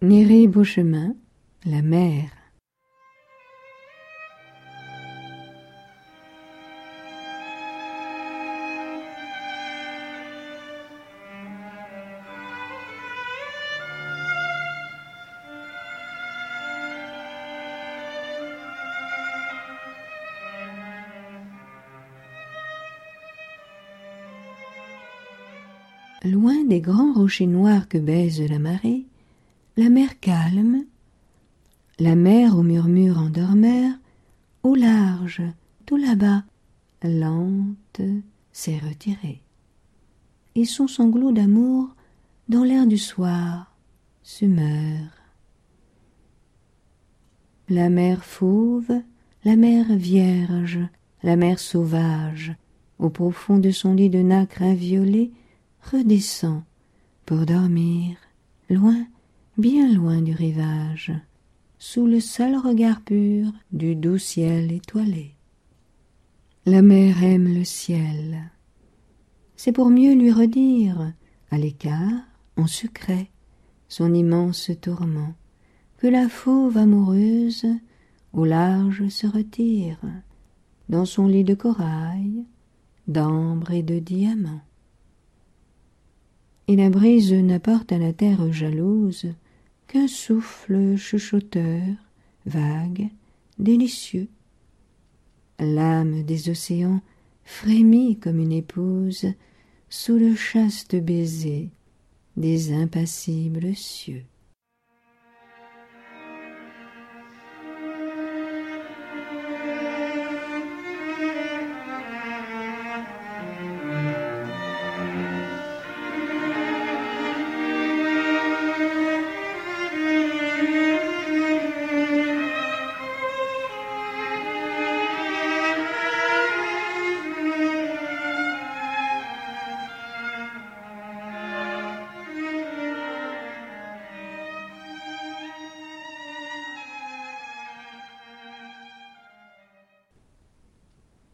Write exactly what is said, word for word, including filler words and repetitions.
Néré Beauchemin, la mer. Loin des grands rochers noirs que baise la marée, la mer calme, la mer au murmure en dormeur, au large, tout là-bas, lente, s'est retirée. Et son sanglot d'amour, dans l'air du soir, se meurt. La mer fauve, la mer vierge, la mer sauvage, au profond de son lit de nacre inviolé, redescend pour dormir, loin, bien loin du rivage, sous le seul regard pur du doux ciel étoilé. La mer aime le ciel. C'est pour mieux lui redire, à l'écart, en secret, son immense tourment, que la fauve amoureuse au large se retire, dans son lit de corail, d'ambre et de diamants. Et la brise n'apporte à la terre jalouse qu'un souffle chuchoteur, vague, délicieux. L'âme des océans frémit comme une épouse sous le chaste baiser des impassibles cieux.